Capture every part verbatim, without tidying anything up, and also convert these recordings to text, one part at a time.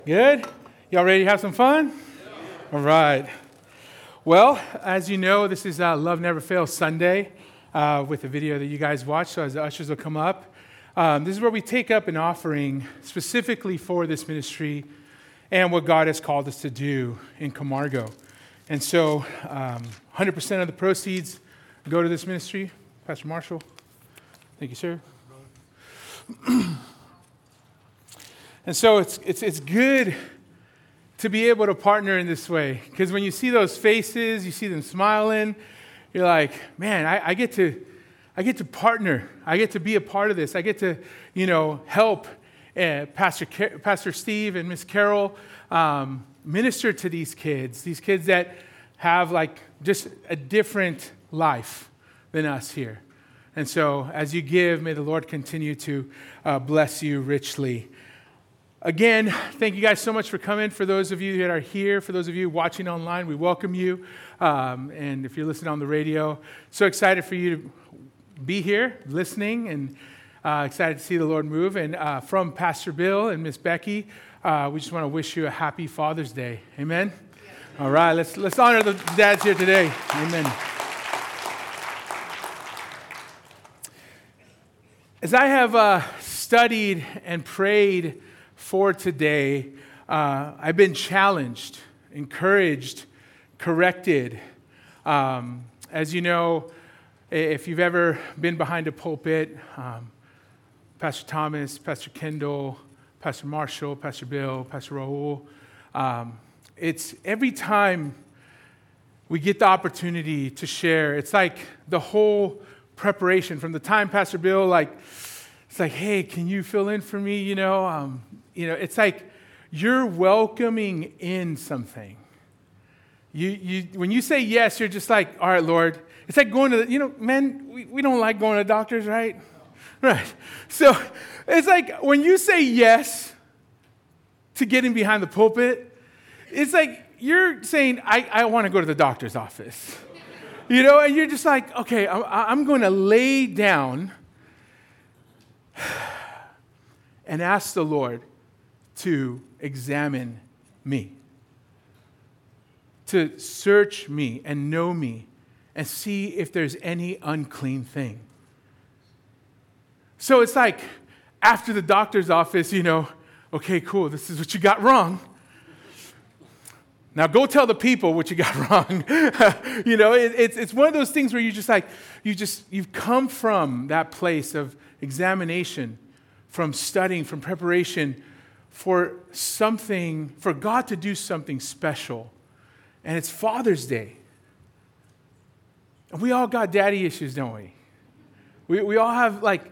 Good? Y'all ready to have some fun? All right. Well, as you know, this is uh, Love Never Fails Sunday uh, with the video that you guys watch. So as the ushers will come up, um, this is where we take up an offering specifically for this ministry and what God has called us to do in Camargo. And so um, one hundred percent of the proceeds go to this ministry. Pastor Marshall. Thank you, sir. And so it's it's it's good to be able to partner in this way, because when you see those faces, you see them smiling, you're like, man, I, I get to I get to partner. I get to be a part of this. I get to, you know, help uh, Pastor Car- Pastor Steve and Miss Carol um, minister to these kids, these kids that have like just a different life than us here. And so as you give, may the Lord continue to uh, bless you richly. Again, thank you guys so much for coming. For those of you that are here, for those of you watching online, we welcome you. Um, and if you're listening on the radio, so excited for you to be here, listening, and uh, excited to see the Lord move. And uh, from Pastor Bill and Miss Becky, uh, we just want to wish you a happy Father's Day. Amen? Yeah. All right, let's, let's honor the dads here today. Amen. As I have uh, studied and prayed for today, uh, I've been challenged, encouraged, corrected. Um, as you know, if you've ever been behind a pulpit, um, Pastor Thomas, Pastor Kendall, Pastor Marshall, Pastor Bill, Pastor Raul, um, it's every time we get the opportunity to share, it's like the whole preparation from the time Pastor Bill, like, it's like, hey, can you fill in for me? You know, um, you know, it's like you're welcoming in something. You, you, when you say yes, you're just like, all right, Lord. It's like going to, the, you know, men, we, we don't like going to doctors, right? Right. So it's like when you say yes to getting behind the pulpit, it's like you're saying, I, I want to go to the doctor's office. You know, and you're just like, okay, I, I'm going to lay down and ask the Lord to examine me, to search me and know me and see if there's any unclean thing. So it's like after the doctor's office, you know, okay, cool, this is what you got wrong. Now go tell the people what you got wrong. You know, it, it's it's one of those things where you just like, you just, you've come from that place of examination, from studying, from preparation for something, for God to do something special. And it's Father's Day. And we all got daddy issues, don't we? We we all have like,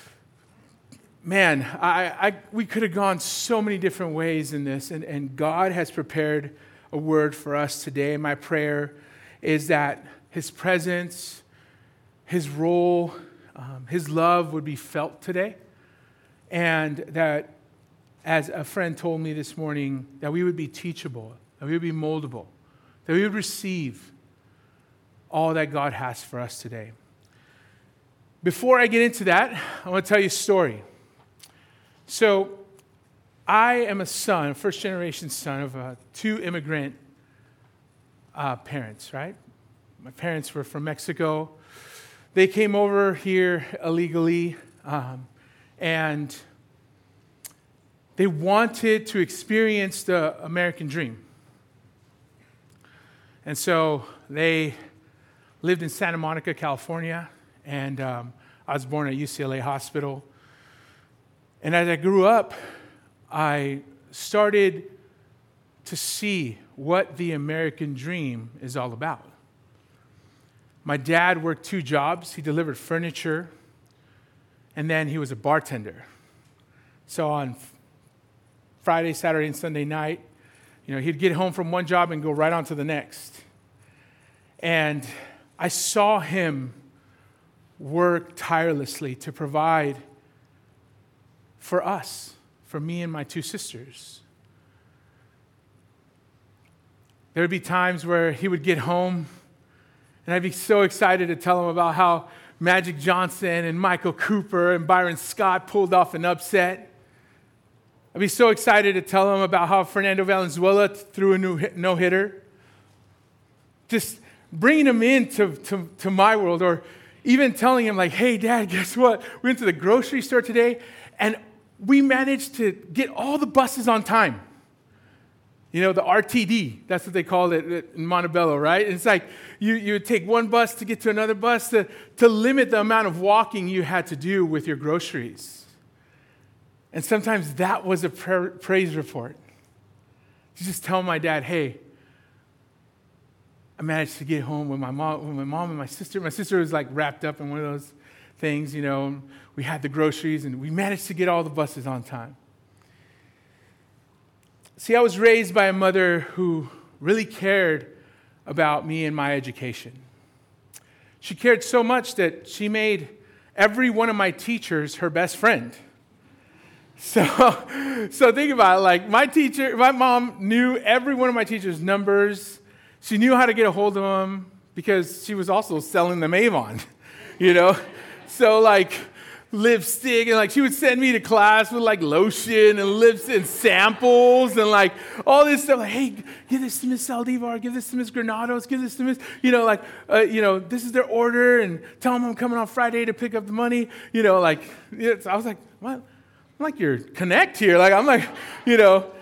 man, I, I we could have gone so many different ways in this, and, and God has prepared a word for us today. My prayer is that His presence, His role, um, His love would be felt today, and that, as a friend told me this morning, that we would be teachable, that we would be moldable, that we would receive all that God has for us today. Before I get into that, I want to tell you a story. So, I am a son, a first-generation son of uh, two immigrant uh, parents, right? My parents were from Mexico. They came over here illegally, um, and they wanted to experience the American dream. And so they lived in Santa Monica, California, and um, I was born at U C L A Hospital. And as I grew up, I started to see what the American dream is all about. My dad worked two jobs. He delivered furniture, and then he was a bartender. So on Friday, Saturday, and Sunday night, you know, he'd get home from one job and go right on to the next. And I saw him work tirelessly to provide for us, for me and my two sisters. There would be times where he would get home, and I'd be so excited to tell him about how Magic Johnson and Michael Cooper and Byron Scott pulled off an upset. I'd be so excited to tell him about how Fernando Valenzuela threw a no-hitter. Just bringing him into to, to my world, or even telling him like, hey, Dad, guess what? We went to the grocery store today, and we managed to get all the buses on time. You know, the R T D, that's what they call it in Montebello, right? It's like you, you would take one bus to get to another bus to, to limit the amount of walking you had to do with your groceries. And sometimes that was a pra- praise report. To just tell my dad, hey, I managed to get home with my mom, with my mom and my sister. My sister was like wrapped up in one of those things, you know. We had the groceries, and we managed to get all the buses on time. See, I was raised by a mother who really cared about me and my education. She cared so much that she made every one of my teachers her best friend. So, so think about it. Like my teacher, my mom knew every one of my teachers' numbers. She knew how to get a hold of them because she was also selling them Avon, you know? So like lipstick, and like she would send me to class with like lotion and lipstick and samples and like all this stuff. Like, hey, give this to Miss Saldivar, give this to Miss Granados, give this to Miss, you know, like, uh, you know, this is their order, and tell them I'm coming on Friday to pick up the money. You know, like, it's, I was like, what? I'm like your connect here. Like, I'm like, you know.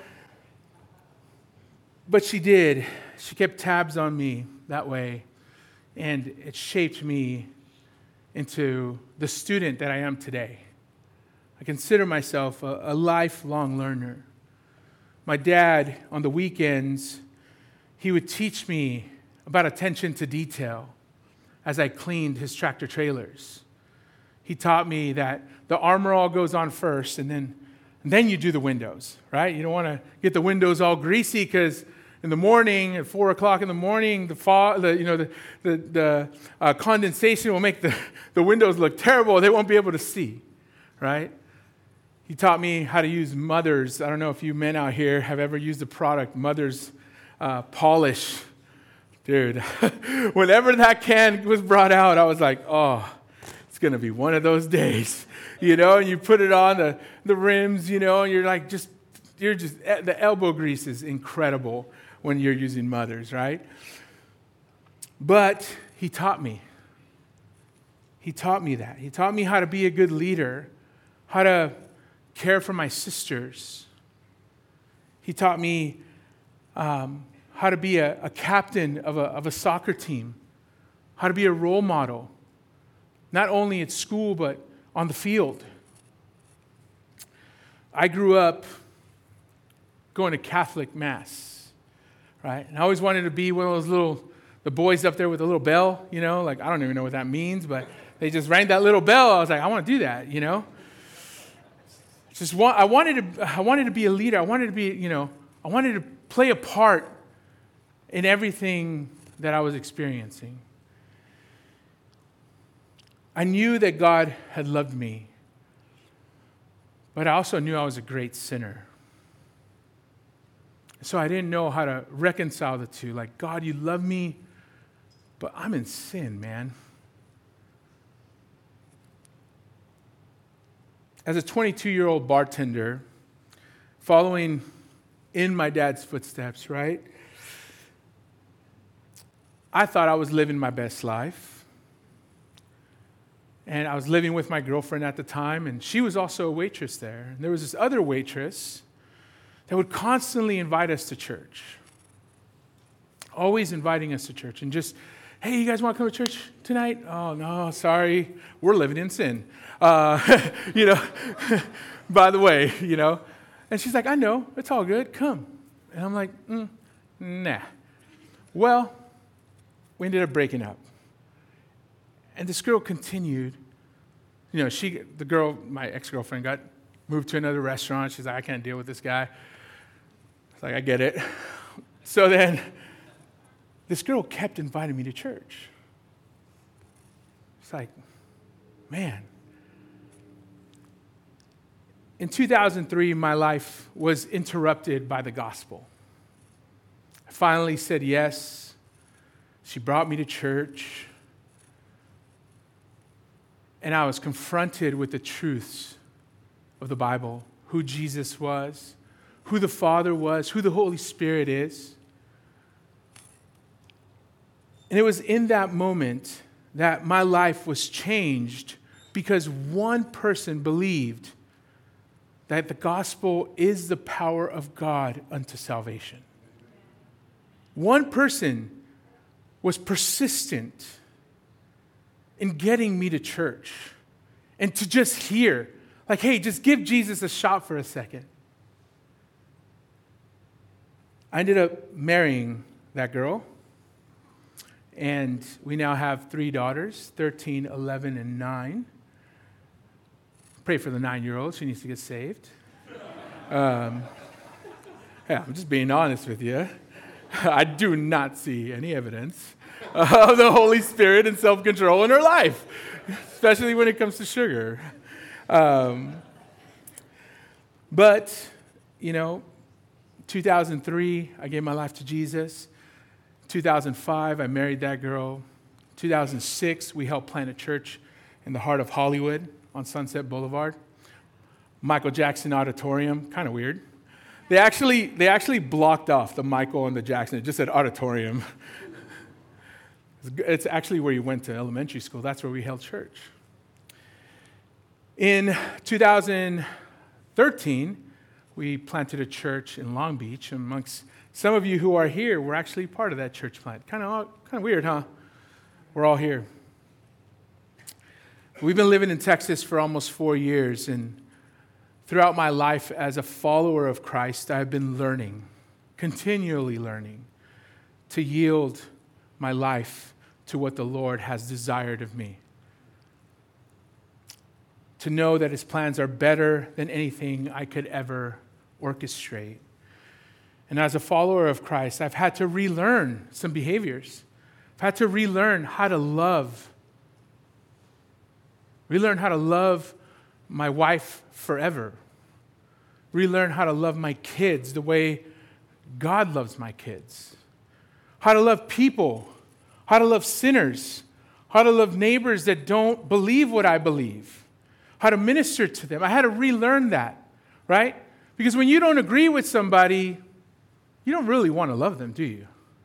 But she did. She kept tabs on me that way, and it shaped me into the student that I am today. I consider myself a, a lifelong learner. My dad, on the weekends, he would teach me about attention to detail as I cleaned his tractor trailers. He taught me that the armor all goes on first, and then, and then you do the windows, right? You don't want to get the windows all greasy because in the morning, at four o'clock in the morning, the fog, the, you know, the the, the uh, condensation will make the, the windows look terrible. They won't be able to see, right? He taught me how to use Mother's. I don't know if you men out here have ever used the product Mother's uh, polish. Dude, whenever that can was brought out, I was like, oh, it's going to be one of those days, you know, and you put it on the, the rims, you know, and you're like just, you're just, the elbow grease is incredible when you're using Mother's, right? But he taught me. He taught me that. He taught me how to be a good leader, how to care for my sisters. He taught me um, how to be a, a captain of a, of a soccer team, how to be a role model, not only at school, but on the field. I grew up going to Catholic Mass, right? And I always wanted to be one of those little, the boys up there with a little bell, you know, like I don't even know what that means, but they just rang that little bell. I was like, I want to do that, you know? Just want, I wanted to, I wanted to be a leader. I wanted to be, you know, I wanted to play a part in everything that I was experiencing. I knew that God had loved me, but I also knew I was a great sinner. So I didn't know how to reconcile the two. Like, God, you love me, but I'm in sin, man. As a twenty-two-year-old bartender, following in my dad's footsteps, right? I thought I was living my best life. And I was living with my girlfriend at the time, and she was also a waitress there. And there was this other waitress that would constantly invite us to church. Always inviting us to church. And just, hey, you guys want to come to church tonight? Oh, no, sorry. We're living in sin. Uh, you know, by the way, you know. And she's like, I know. It's all good. Come. And I'm like, mm, nah. Well, we ended up breaking up. And this girl continued. You know, she, the girl, my ex-girlfriend, got moved to another restaurant. She's like, I can't deal with this guy. I was like, I get it. So then, this girl kept inviting me to church. It's like, man. In two thousand three, my life was interrupted by the gospel. I finally said yes. She brought me to church. And I was confronted with the truths of the Bible, who Jesus was, who the Father was, who the Holy Spirit is. And it was in that moment that my life was changed because one person believed that the gospel is the power of God unto salvation. One person was persistent in getting me to church and to just hear, like, hey, just give Jesus a shot for a second. I ended up marrying that girl, and we now have three daughters, thirteen, eleven, and nine. Pray for the nine-year-old. She needs to get saved. Um, yeah, I'm just being honest with you. I do not see any evidence of the Holy Spirit and self-control in her life, especially when it comes to sugar. Um, but, you know, two thousand three, I gave my life to Jesus. two thousand five, I married that girl. two thousand six, we helped plant a church in the heart of Hollywood on Sunset Boulevard. Michael Jackson Auditorium, kind of weird. They actually, they actually blocked off the Michael and the Jackson. It just said auditorium. It's actually where you went to elementary school. That's where we held church. In two thousand thirteen, we planted a church in Long Beach. Amongst some of you who are here, we're actually part of that church plant. Kind of, kind of weird, huh? We're all here. We've been living in Texas for almost four years, and throughout my life as a follower of Christ, I've been learning, continually learning, to yield my life to what the Lord has desired of me. To know that His plans are better than anything I could ever orchestrate. And as a follower of Christ, I've had to relearn some behaviors. I've had to relearn how to love. Relearn how to love my wife forever. Relearn how to love my kids the way God loves my kids. How to love people. How to love sinners. How to love neighbors that don't believe what I believe. How to minister to them. I had to relearn that, right? Because when you don't agree with somebody, you don't really want to love them, do you?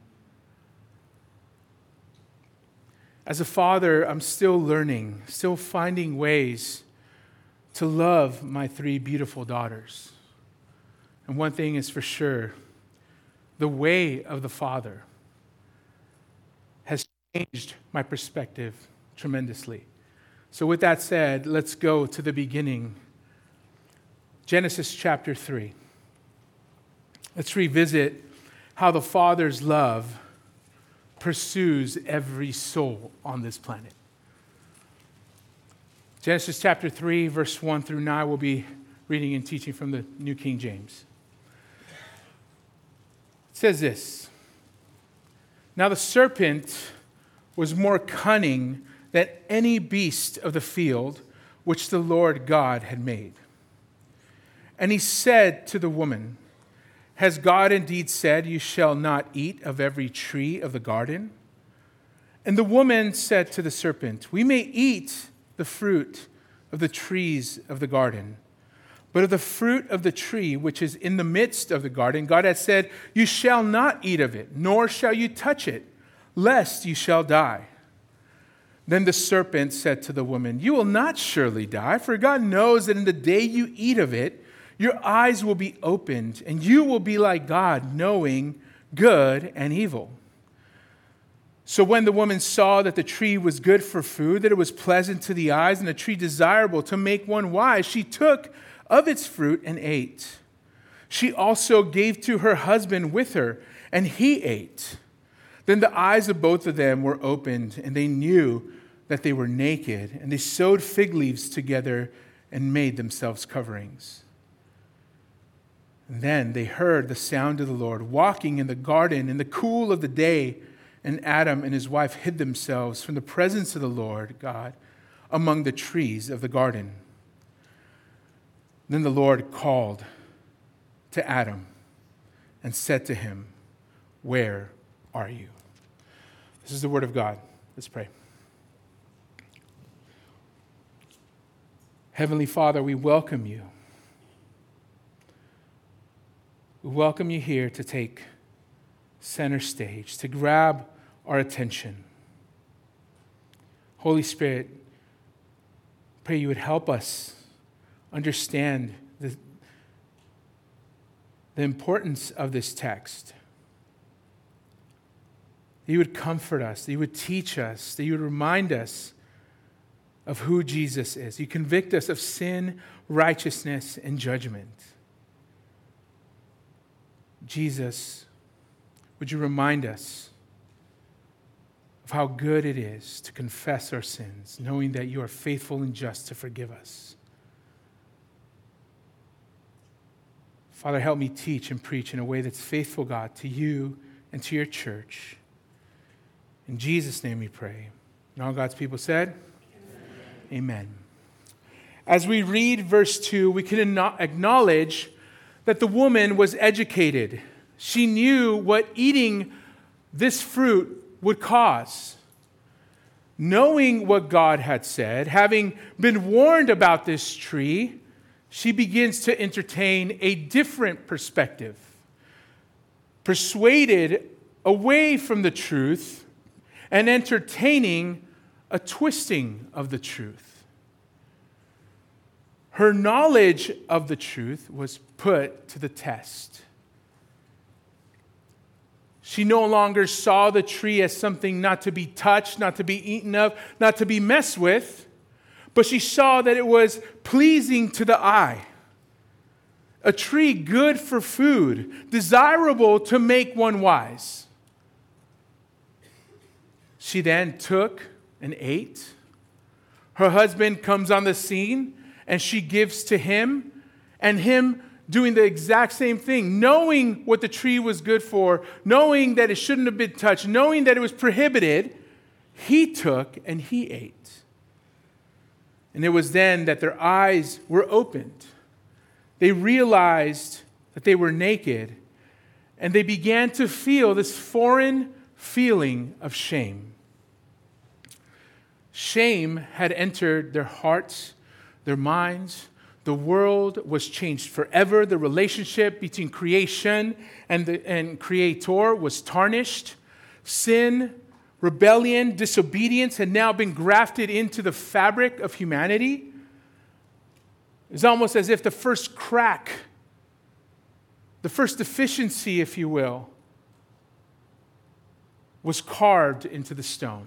As a father, I'm still learning, still finding ways to love my three beautiful daughters. And one thing is for sure, the way of the Father has changed my perspective tremendously. So with that said, let's go to the beginning. Genesis chapter three. Let's revisit how the Father's love pursues every soul on this planet. Genesis chapter three, verse one through nine, we'll be reading and teaching from the New King James. It says this: Now the serpent was more cunning than any beast of the field which the Lord God had made. And he said to the woman, Has God indeed said, You shall not eat of every tree of the garden? And the woman said to the serpent, We may eat the fruit of the trees of the garden, but of the fruit of the tree which is in the midst of the garden, God has said, You shall not eat of it, nor shall you touch it, lest you shall die. Then the serpent said to the woman, You will not surely die, for God knows that in the day you eat of it, your eyes will be opened, and you will be like God, knowing good and evil. So when the woman saw that the tree was good for food, that it was pleasant to the eyes, and a tree desirable to make one wise, she took of its fruit and ate. She also gave to her husband with her, and he ate. Then the eyes of both of them were opened, and they knew that they were naked, and they sewed fig leaves together and made themselves coverings. And then they heard the sound of the Lord walking in the garden in the cool of the day, and Adam and his wife hid themselves from the presence of the Lord God among the trees of the garden. Then the Lord called to Adam and said to him, Where are you? This is the word of God. Let's pray. Heavenly Father, we welcome you. we welcome you here to take center stage, to grab our attention. Holy Spirit, pray you would help us understand the, the importance of this text. That you would comfort us, that you would teach us, that you would remind us of who Jesus is. You convict us of sin, righteousness, and judgment. Jesus, would you remind us of how good it is to confess our sins, knowing that you are faithful and just to forgive us. Father, help me teach and preach in a way that's faithful, God, to you and to your church. In Jesus' name we pray. And all God's people said, Amen. Amen. As we read verse two, we can acknowledge that the woman was educated. She knew what eating this fruit would cause. Knowing what God had said, having been warned about this tree, she begins to entertain a different perspective. Persuaded away from the truth and entertaining a twisting of the truth. Her knowledge of the truth was put to the test. She no longer saw the tree as something not to be touched, not to be eaten of, not to be messed with, but she saw that it was pleasing to the eye. A tree good for food, desirable to make one wise. She then took and ate. Her husband comes on the scene and she gives to him, and him doing the exact same thing, knowing what the tree was good for, knowing that it shouldn't have been touched, knowing that it was prohibited, he took and he ate. And it was then that their eyes were opened. They realized that they were naked, and they began to feel this foreign feeling of shame. Shame had entered their hearts, their minds. The world was changed forever. The relationship between creation and, the, and creator was tarnished. Sin, rebellion, disobedience had now been grafted into the fabric of humanity. It's almost as if the first crack, the first deficiency, if you will, was carved into the stone.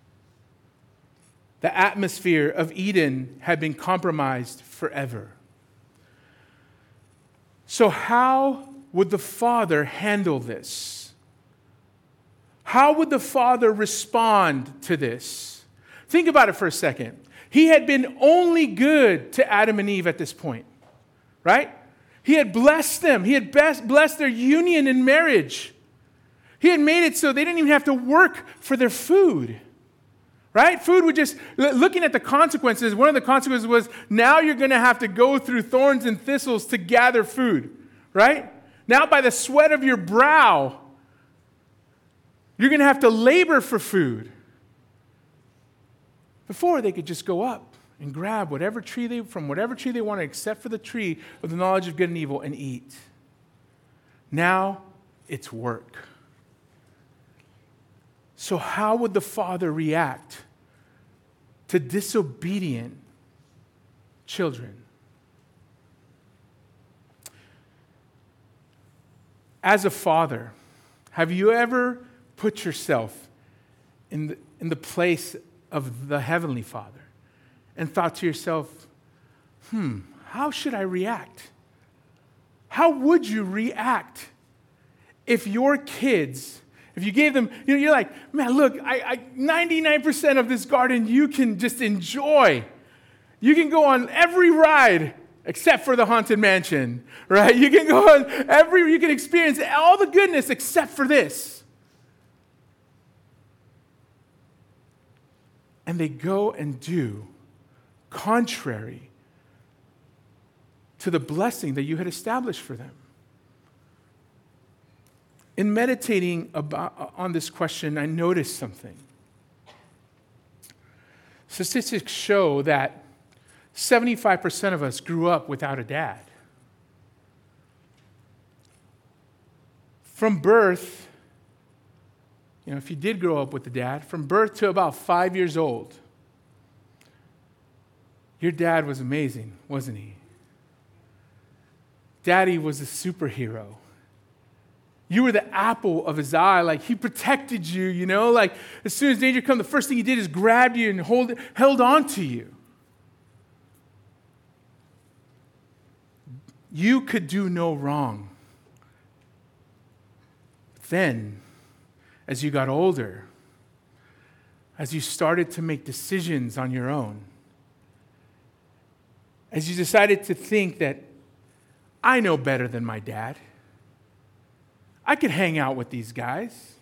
The atmosphere of Eden had been compromised forever. So how would the Father handle this? How would the Father respond to this? Think about it for a second. He had been only good to Adam and Eve at this point, right? He had blessed them. He had blessed their union in marriage. He had made it so they didn't even have to work for their food. Right? Food would just, looking at the consequences, one of the consequences was now you're going to have to go through thorns and thistles to gather food. Right? Now by the sweat of your brow, you're going to have to labor for food. Before, they could just go up and grab whatever tree they, from whatever tree they wanted, except for the tree of the knowledge of good and evil, and eat. Now, it's work. So how would the Father react to disobedient children? As a father, have you ever put yourself in the, in the place of the Heavenly Father and thought to yourself, hmm, how should I react? How would you react if your kids, if you gave them, you know, you're like, man, look, I, I, ninety-nine percent of this garden you can just enjoy. You can go on every ride except for the Haunted Mansion, right? You can go on every, you can experience all the goodness except for this. And they go and do contrary to the blessing that you had established for them. In meditating about, on this question, I noticed something. Statistics show that seventy-five percent of us grew up without a dad. from birth, you know, if you did grow up with a dad, from birth to about five years old, your dad was amazing, wasn't he? Daddy was a superhero. You were the apple of his eye. Like, he protected you, you know? Like, as soon as danger came, the first thing he did is grab you and hold, held on to you. You could do no wrong. Then, as you got older, as you started to make decisions on your own, as you decided to think that I know better than my dad, I could hang out with these guys.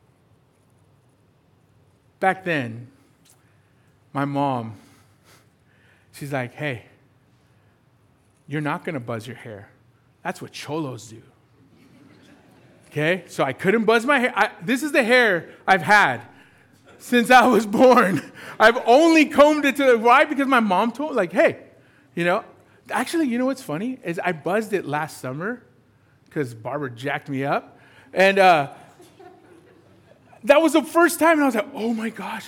Back then, my mom, she's like, hey, you're not going to buzz your hair. That's what cholos do. Okay? So I couldn't buzz my hair. I, this is the hair I've had since I was born. I've only combed it to the, why? Because my mom told, like, hey, you know, actually, you know what's funny? Is I buzzed it last summer because Barbara jacked me up. And uh, that was the first time, and I was like, oh my gosh.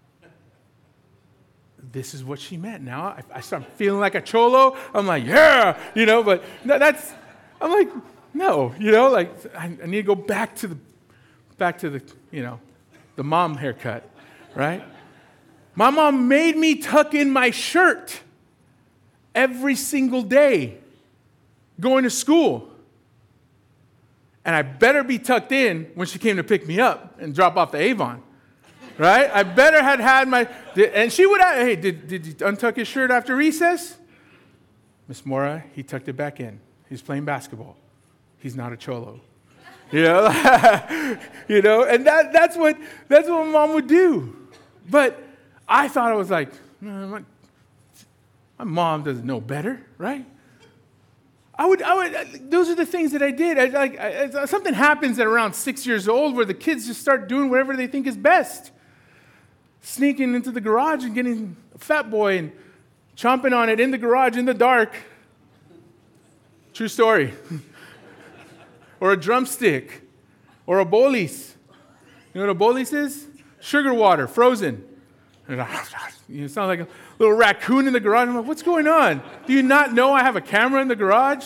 This is what she meant. Now I, I start feeling like a cholo. I'm like, yeah, you know, but that's, I'm like, no, you know, like I, I need to go back to the, back to the, you know, the mom haircut, right? My mom made me tuck in my shirt every single day going to school. And I better be tucked in when she came to pick me up and drop off the Avon, right? I better had had my, and she would, hey, did, did you untuck his shirt after recess? Miss Mora, he tucked it back in. He's playing basketball. He's not a cholo. You know, you know, and that, that's what that's what mom would do. But I thought I was like, my, my mom doesn't know better, right? I would, I would. Those are the things that I did. I, like I, something happens at around six years old where the kids just start doing whatever they think is best, sneaking into the garage and getting a Fat Boy and chomping on it in the garage in the dark. True story. Or a drumstick, or a bolis. You know what a bolis is? Sugar water, frozen. You sound like a little raccoon in the garage. I'm like, what's going on? Do you not know I have a camera in the garage?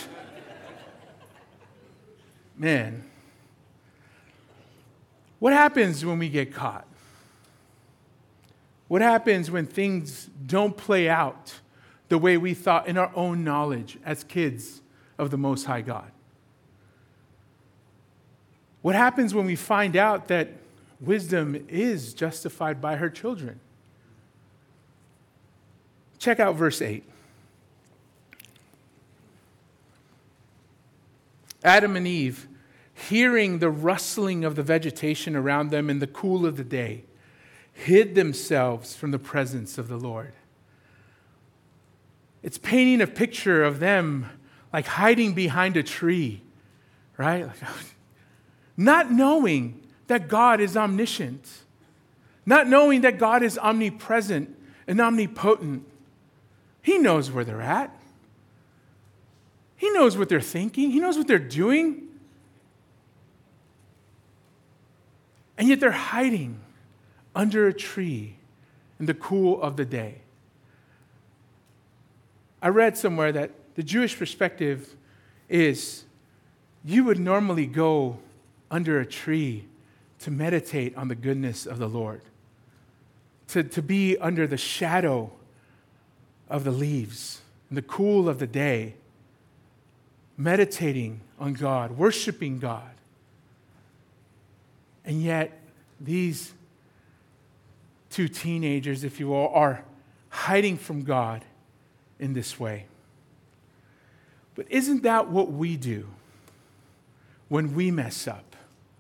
Man, what happens when we get caught? What happens when things don't play out the way we thought in our own knowledge as kids of the Most High God? What happens when we find out that wisdom is justified by her children? Check out verse eight. Adam and Eve, hearing the rustling of the vegetation around them in the cool of the day, hid themselves from the presence of the Lord. It's painting a picture of them like hiding behind a tree, right? Like, not knowing that God is omniscient, not knowing that God is omnipresent and omnipotent. He knows where they're at. He knows what they're thinking. He knows what they're doing. And yet they're hiding under a tree in the cool of the day. I read somewhere that the Jewish perspective is you would normally go under a tree to meditate on the goodness of the Lord, to, to be under the shadow of the leaves, in the cool of the day, meditating on God, worshiping God. And yet, these two teenagers, if you will, are hiding from God in this way. But isn't that what we do when we mess up?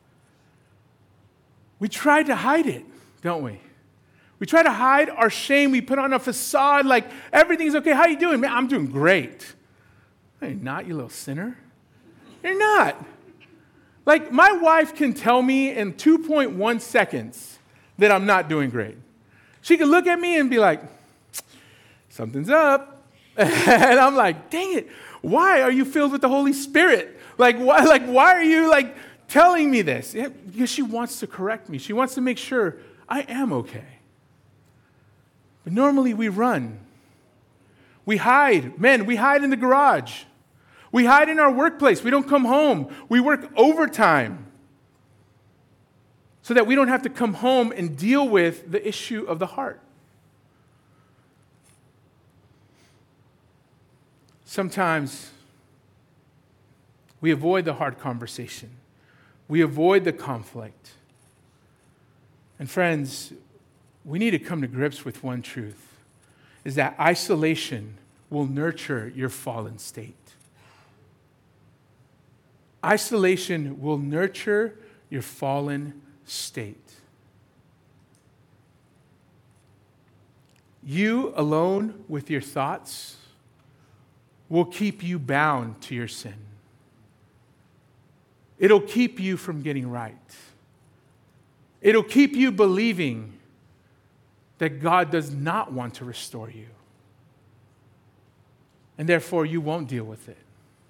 We try to hide it, don't we? We try to hide our shame. We put on a facade like everything's okay. How you doing? Man, I'm doing great. No, you're not, you little sinner. You're not. Like, my wife can tell me in two point one seconds that I'm not doing great. She can look at me and be like, something's up. And I'm like, dang it, why are you filled with the Holy Spirit? Like, why, like, why are you, like, telling me this? Yeah, because she wants to correct me. She wants to make sure I am okay. But normally we run. We hide. Men, we hide in the garage. We hide in our workplace. We don't come home. We work overtime so that we don't have to come home and deal with the issue of the heart. Sometimes we avoid the hard conversation. We avoid the conflict. And friends, we need to come to grips with one truth, is that isolation will nurture your fallen state. Isolation will nurture your fallen state. You alone with your thoughts will keep you bound to your sin. It'll keep you from getting right. It'll keep you believing that God does not want to restore you. And therefore, you won't deal with it.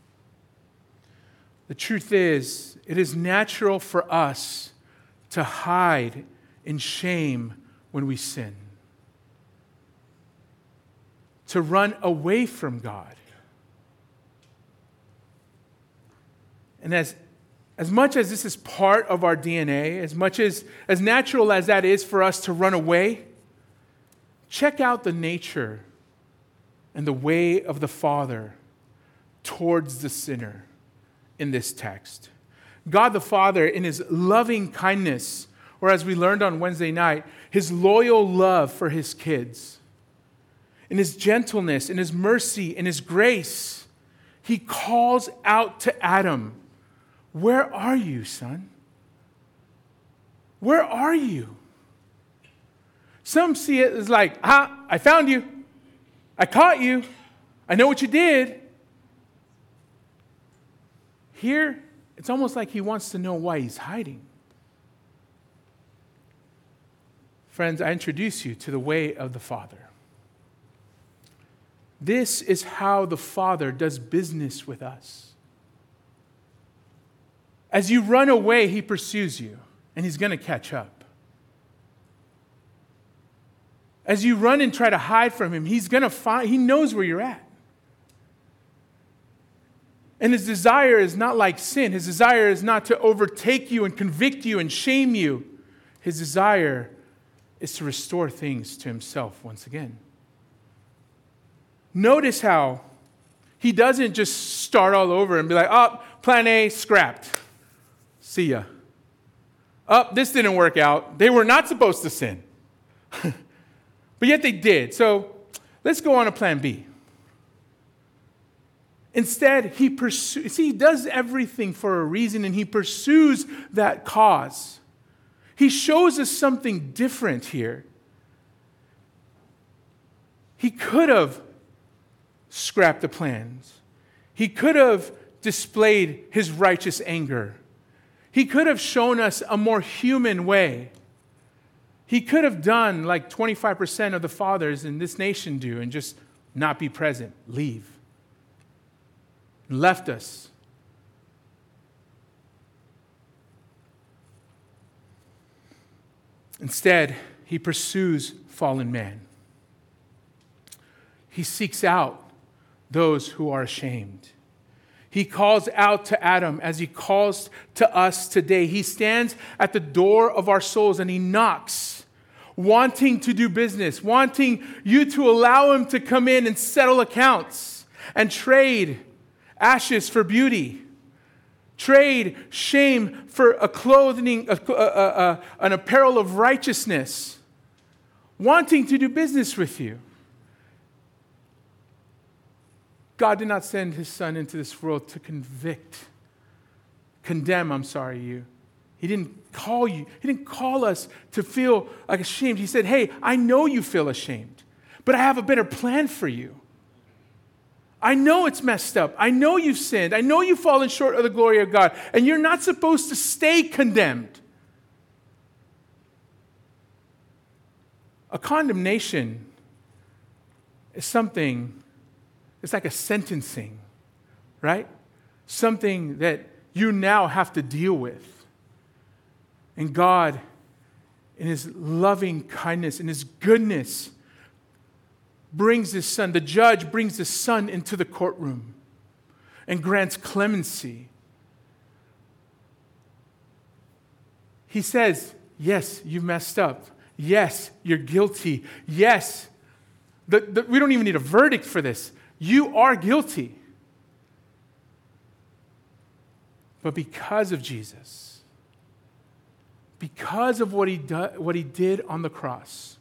The truth is, it is natural for us to hide in shame when we sin, to run away from God. And as, as much as this is part of our D N A, as much as, as natural as that is for us to run away, check out the nature and the way of the Father towards the sinner in this text. God the Father, in his loving kindness, or as we learned on Wednesday night, his loyal love for his kids, in his gentleness, in his mercy, in his grace, he calls out to Adam, "Where are you, son? Where are you?" Some see it as like, ah, I found you. I caught you. I know what you did. Here, it's almost like he wants to know why he's hiding. Friends, I introduce you to the way of the Father. This is how the Father does business with us. As you run away, he pursues you, and he's going to catch up. As you run and try to hide from him, he's going to find, he knows where you're at. And his desire is not like sin. His desire is not to overtake you and convict you and shame you. His desire is to restore things to himself once again. Notice how he doesn't just start all over and be like, oh, plan A, scrapped. See ya. Oh, this didn't work out. They were not supposed to sin. But yet they did. So let's go on to plan B. Instead, he pursues, see, he does everything for a reason, and he pursues that cause. He shows us something different here. He could have scrapped the plans. He could have displayed his righteous anger. He could have shown us a more human way. He could have done like twenty-five percent of the fathers in this nation do and just not be present, leave. Left us. Instead, he pursues fallen man. He seeks out those who are ashamed. He calls out to Adam as he calls to us today. He stands at the door of our souls and he knocks, wanting to do business, wanting you to allow him to come in and settle accounts and trade ashes for beauty, trade shame for a clothing, a, a, a, a, an apparel of righteousness, wanting to do business with you. God did not send his son into this world to convict, condemn, I'm sorry, you. He didn't call you, he didn't call us to feel like ashamed. He said, hey, I know you feel ashamed, but I have a better plan for you. I know it's messed up. I know you've sinned. I know you've fallen short of the glory of God, and you're not supposed to stay condemned. A condemnation is something, it's like a sentencing, right? Something that you now have to deal with. And God, in his loving kindness, in his goodness, brings his son, the judge brings the son into the courtroom and grants clemency. He says, yes, you messed up. Yes, you're guilty. Yes, the, the, we don't even need a verdict for this. You are guilty. But because of Jesus, because of what he, do, what he did on the cross,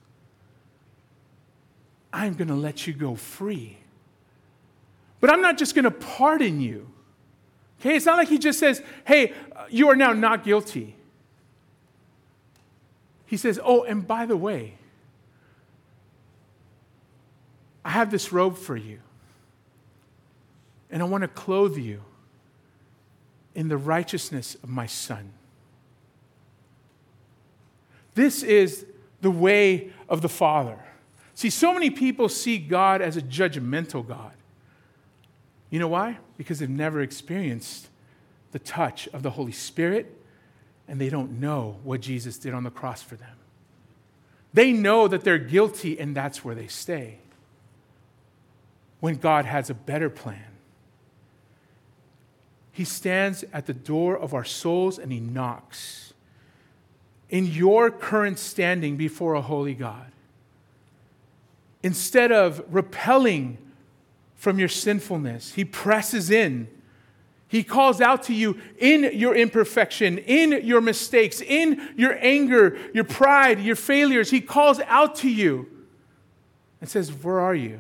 I'm going to let you go free. But I'm not just going to pardon you. Okay, it's not like he just says, hey, you are now not guilty. He says, oh, and by the way, I have this robe for you. And I want to clothe you in the righteousness of my son. This is the way of the Father. See, so many people see God as a judgmental God. You know why? Because they've never experienced the touch of the Holy Spirit, and they don't know what Jesus did on the cross for them. They know that they're guilty, and that's where they stay. When God has a better plan. He stands at the door of our souls and he knocks. In your current standing before a holy God, instead of repelling from your sinfulness, he presses in. He calls out to you in your imperfection, in your mistakes, in your anger, your pride, your failures. He calls out to you and says, where are you?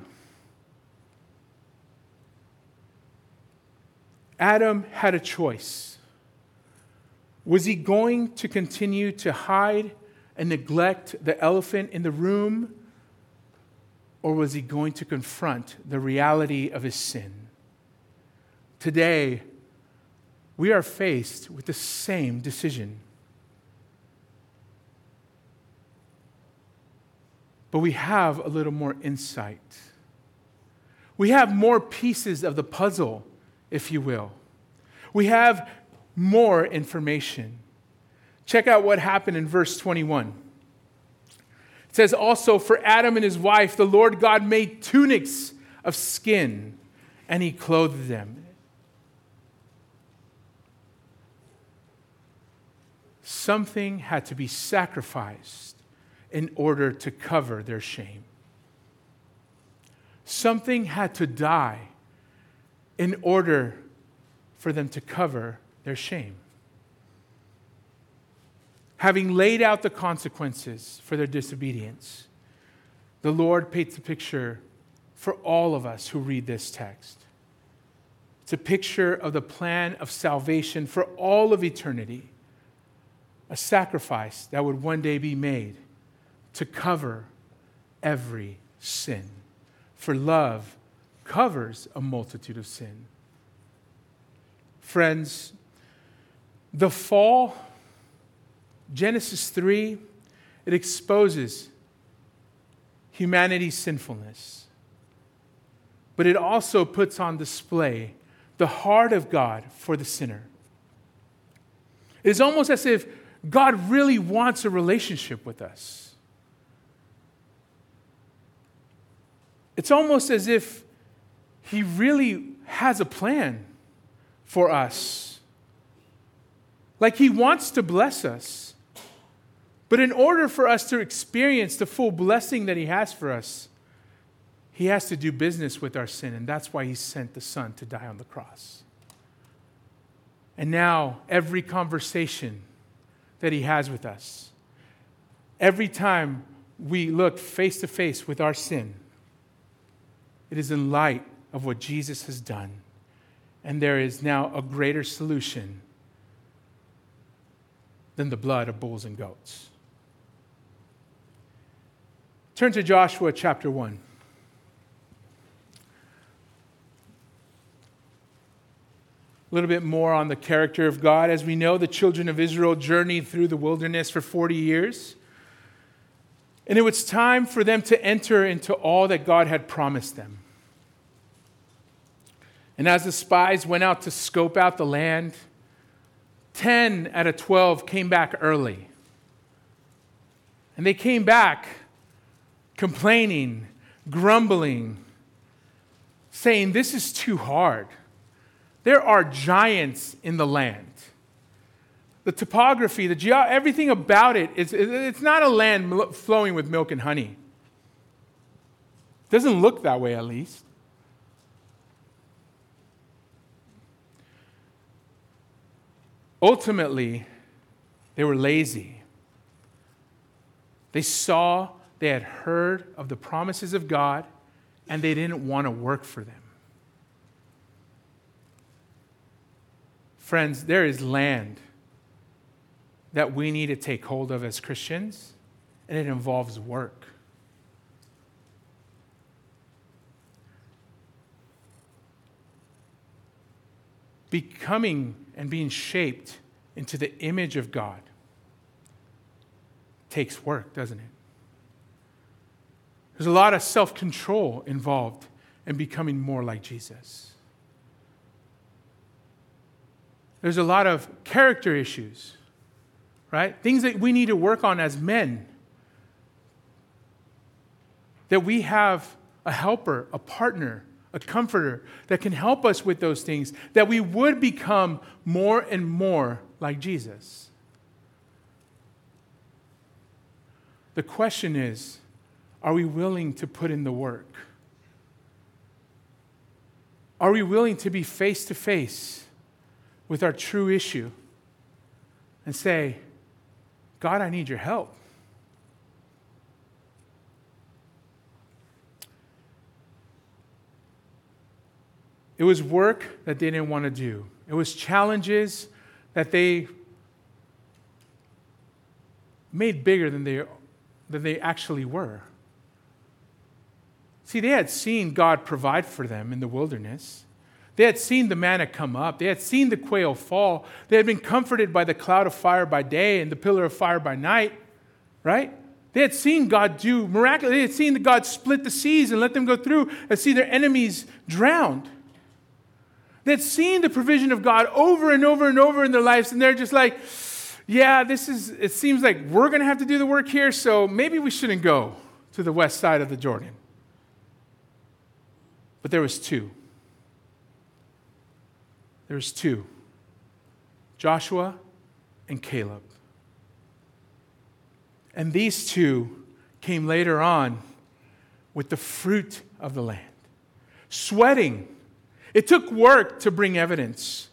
Adam had a choice. Was he going to continue to hide and neglect the elephant in the room? Or was he going to confront the reality of his sin? Today, we are faced with the same decision. But we have a little more insight. We have more pieces of the puzzle, if you will. We have more information. Check out what happened in verse twenty-one. It says, also for Adam and his wife, the Lord God made tunics of skin, and he clothed them. Something had to be sacrificed in order to cover their shame. Something had to die in order for them to cover their shame. Having laid out the consequences for their disobedience, the Lord paints a picture for all of us who read this text. It's a picture of the plan of salvation for all of eternity, a sacrifice that would one day be made to cover every sin. For love covers a multitude of sin. Friends, the fall, Genesis three, it exposes humanity's sinfulness. But it also puts on display the heart of God for the sinner. It is almost as if God really wants a relationship with us. It's almost as if he really has a plan for us. Like he wants to bless us. But in order for us to experience the full blessing that he has for us, he has to do business with our sin, and that's why he sent the Son to die on the cross. And now, every conversation that he has with us, every time we look face to face with our sin, it is in light of what Jesus has done. And there is now a greater solution than the blood of bulls and goats. Turn to Joshua chapter one. A little bit more on the character of God. As we know, the children of Israel journeyed through the wilderness for forty years. And it was time for them to enter into all that God had promised them. And as the spies went out to scope out the land, ten out of twelve came back early. And they came back complaining, grumbling, saying, this is too hard. There are giants in the land. The topography, the geo, everything about it, it's, it's not a land flowing with milk and honey. It doesn't look that way, at least. Ultimately, they were lazy. They saw, they had heard of the promises of God, and they didn't want to work for them. Friends, there is land that we need to take hold of as Christians, and it involves work. Becoming and being shaped into the image of God takes work, doesn't it? There's a lot of self-control involved in becoming more like Jesus. There's a lot of character issues, right? Things that we need to work on as men. That we have a helper, a partner, a comforter that can help us with those things, that we would become more and more like Jesus. The question is, are we willing to put in the work? Are we willing to be face to face with our true issue and say, God, I need your help? It was work that they didn't want to do. It was challenges that they made bigger than they, than they actually were. See, they had seen God provide for them in the wilderness. They had seen the manna come up. They had seen the quail fall. They had been comforted by the cloud of fire by day and the pillar of fire by night, right? They had seen God do miraculous. They had seen God split the seas and let them go through and see their enemies drowned. They had seen the provision of God over and over and over in their lives, and they're just like, yeah, this is, it seems like we're going to have to do the work here, so maybe we shouldn't go to the west side of the Jordan. But there was two. There was two. Joshua and Caleb. And these two came later on with the fruit of the land. Sweating. It took work to bring evidence.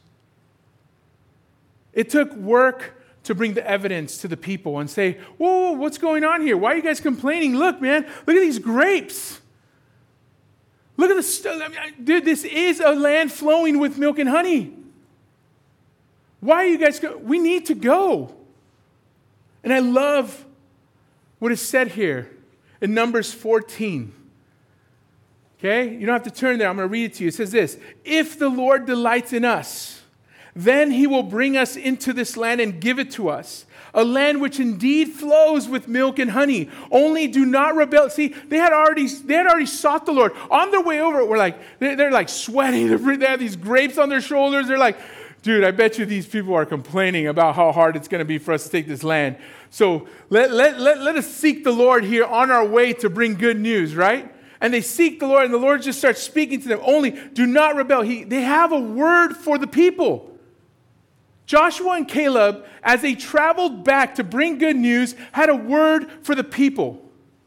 It took work to bring the evidence to the people and say, whoa, whoa, what's going on here? Why are you guys complaining? Look, man, look at these grapes. Look at the stuff. I mean, dude, this is a land flowing with milk and honey. Why are you guys go? We need to go. And I love what is said here in Numbers fourteen. Okay? You don't have to turn there. I'm going to read it to you. It says this: if the Lord delights in us, then he will bring us into this land and give it to us. A land which indeed flows with milk and honey. Only do not rebel. See, they had already, they had already sought the Lord. On their way over, we're like, they're, they're like sweating. They have these grapes on their shoulders. They're like, dude, I bet you these people are complaining about how hard it's going to be for us to take this land. So let, let, let, let us seek the Lord here on our way to bring good news, right? And they seek the Lord, and the Lord just starts speaking to them. Only do not rebel. He, they have a word for the people. Joshua and Caleb, as they traveled back to bring good news, had a word for the people.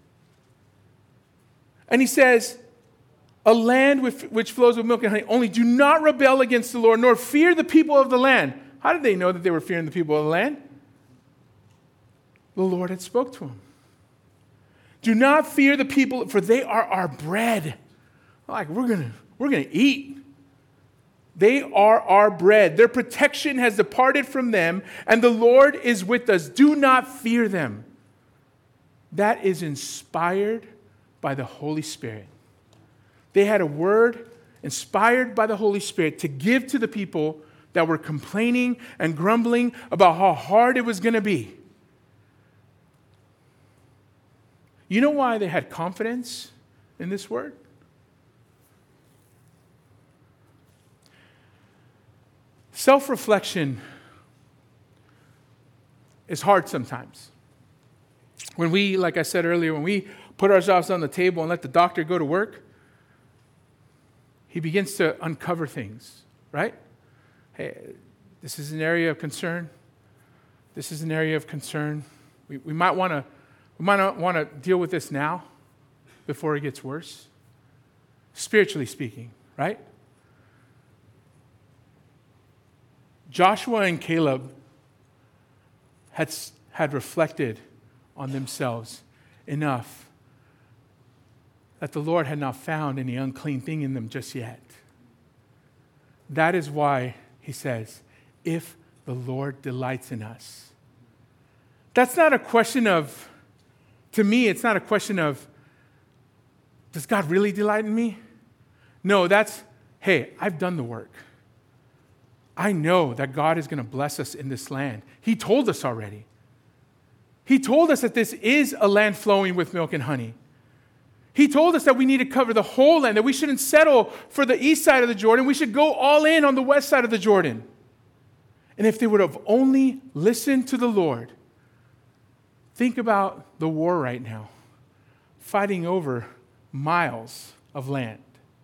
And he says, a land with, which flows with milk and honey, only do not rebel against the Lord, nor fear the people of the land. How did they know that they were fearing the people of the land? The Lord had spoke to them. Do not fear the people, for they are our bread. Like, we're gonna, we're gonna eat. They are our bread. Their protection has departed from them, and the Lord is with us. Do not fear them. That is inspired by the Holy Spirit. They had a word inspired by the Holy Spirit to give to the people that were complaining and grumbling about how hard it was going to be. You know why they had confidence in this word? Self-reflection is hard sometimes. When we, like I said earlier, when we put ourselves on the table and let the doctor go to work, he begins to uncover things, right? Hey, this is an area of concern. This is an area of concern. We, we might want to we might not want to deal with this now before it gets worse. Spiritually speaking, right? Joshua and Caleb had, had reflected on themselves enough that the Lord had not found any unclean thing in them just yet. That is why he says, if the Lord delights in us. That's not a question of, to me, it's not a question of, does God really delight in me? No, that's, hey, I've done the work. I know that God is going to bless us in this land. He told us already. He told us that this is a land flowing with milk and honey. He told us that we need to cover the whole land, that we shouldn't settle for the east side of the Jordan. We should go all in on the west side of the Jordan. And if they would have only listened to the Lord, think about the war right now, fighting over miles of land.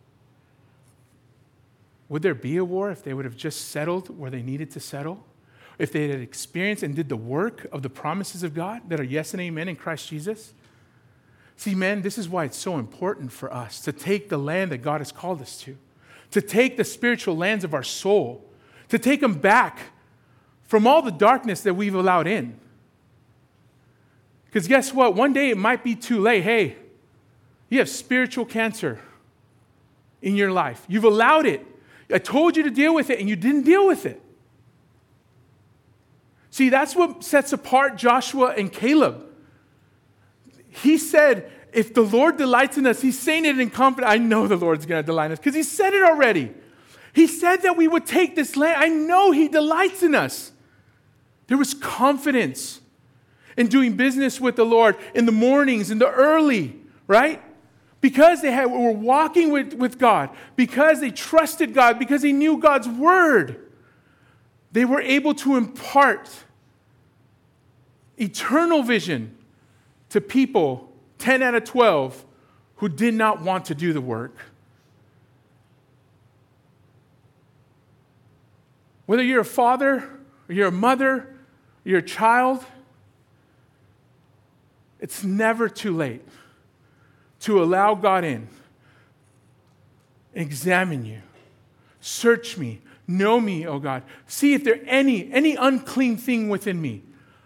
Would there be a war if they would have just settled where they needed to settle? If they had experienced and did the work of the promises of God that are yes and amen in Christ Jesus? See, man, this is why it's so important for us to take the land that God has called us to, to take the spiritual lands of our soul, to take them back from all the darkness that we've allowed in. Because guess what? One day it might be too late. Hey, you have spiritual cancer in your life. You've allowed it. I told you to deal with it, and you didn't deal with it. See, that's what sets apart Joshua and Caleb. He said, if the Lord delights in us, he's saying it in confidence. I know the Lord's going to delight in us because he said it already. He said that we would take this land. I know he delights in us. There was confidence in doing business with the Lord in the mornings, in the early, right? Because they had, were walking with, with God, because they trusted God, because they knew God's word, they were able to impart eternal vision to people, ten out of twelve, who did not want to do the work. Whether you're a father, or you're a mother, or you're a child, it's never too late to allow God in, examine you, search me, know me, oh God. See if there any any unclean thing within me.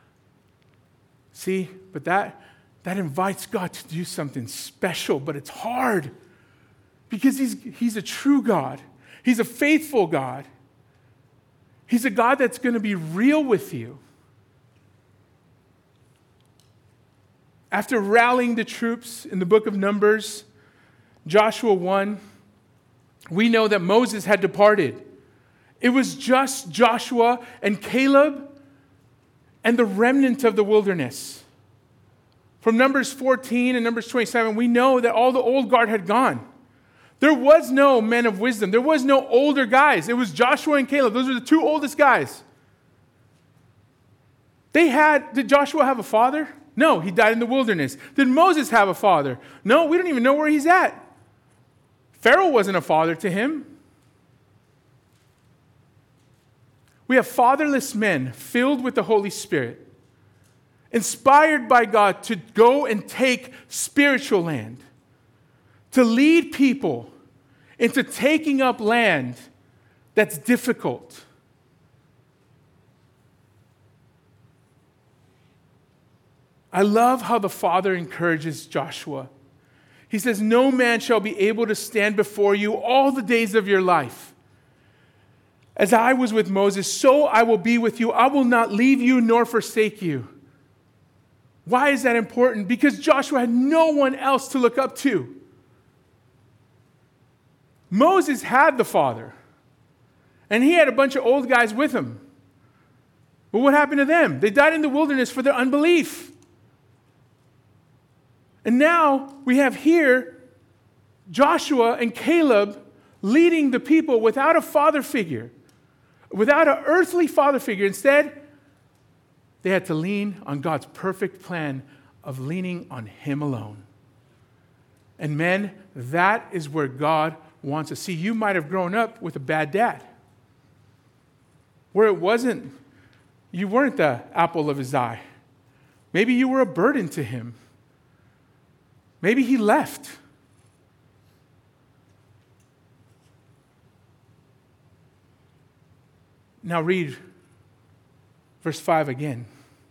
See, but that that invites God to do something special, but it's hard because he's he's a true God. He's a faithful God. He's a God that's going to be real with you. After rallying the troops in the book of Numbers, Joshua one, we know that Moses had departed. It was just Joshua and Caleb and the remnant of the wilderness. From Numbers fourteen and Numbers twenty-seven, we know that all the old guard had gone. There was no men of wisdom. There was no older guys. It was Joshua and Caleb. Those were the two oldest guys. They had, did Joshua have a father? No, he died in the wilderness. Did Moses have a father? No, we don't even know where he's at. Pharaoh wasn't a father to him. We have fatherless men filled with the Holy Spirit, inspired by God to go and take spiritual land, to lead people into taking up land that's difficult. I love how the Father encourages Joshua. He says, no man shall be able to stand before you all the days of your life. As I was with Moses, so I will be with you. I will not leave you nor forsake you. Why is that important? Because Joshua had no one else to look up to. Moses had the Father, and he had a bunch of old guys with him. But what happened to them? They died in the wilderness for their unbelief. And now we have here Joshua and Caleb leading the people without a father figure, without an earthly father figure. Instead, They had to lean on God's perfect plan of leaning on Him alone. And men, that is where God wants us. See, you might have grown up with a bad dad, where it wasn't, you weren't the apple of his eye. Maybe you were a burden to him. Maybe he left. Now read verse five again.